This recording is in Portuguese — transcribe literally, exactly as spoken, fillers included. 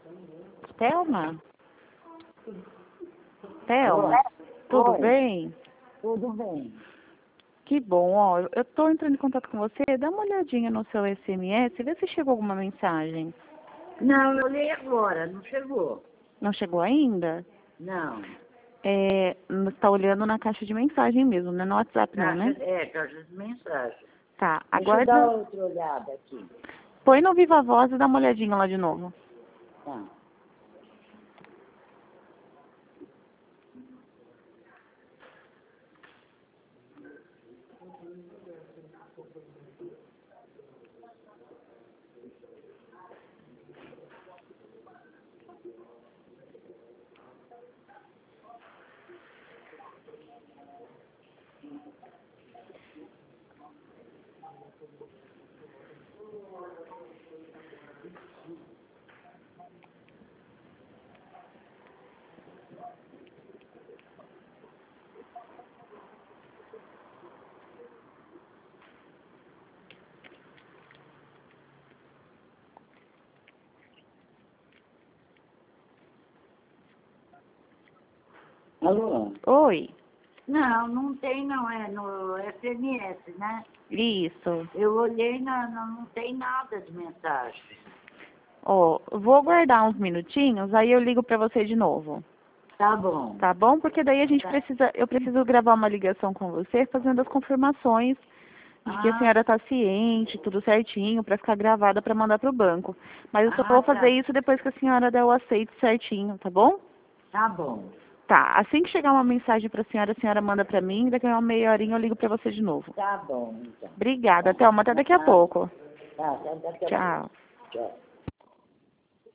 Thelma? Thelma, Oi. tudo Oi. bem? Tudo bem. Que bom, ó, eu tô entrando em contato com você, dá uma olhadinha no seu S M S, vê se chegou alguma mensagem. Não, eu olhei agora, não chegou. Não chegou ainda? Não. É, você tá olhando na caixa de mensagem mesmo, não é no WhatsApp não, né? Caixa, é, caixa de mensagem. Tá, Deixa eu dar aguarda, outra olhada aqui. põe no Viva Voz e dá uma olhadinha lá de novo. Tá. Alô? Oi, Não, não tem não, é no S M S, né? isso. Eu olhei, não, não, não tem nada de mensagem. Ó, vou aguardar uns minutinhos, aí eu ligo pra você de novo. Tá bom. Tá bom? Porque daí a gente Tá. precisa, eu preciso gravar uma ligação com você, fazendo as confirmações de que a Ah, senhora está ciente, tudo certinho, para ficar gravada para mandar para o banco. Mas eu só ah, vou fazer tá. isso depois que a senhora der o aceito certinho, tá bom? Tá bom. Tá. Assim que chegar uma mensagem para a senhora, a senhora manda para mim, daqui a uma meia horinha eu ligo para você de novo. Tá bom, então. Obrigada, Tá. Thelma. Até daqui a Ah, pouco. tá, tá, daqui a pouco. Tchau. Tchau.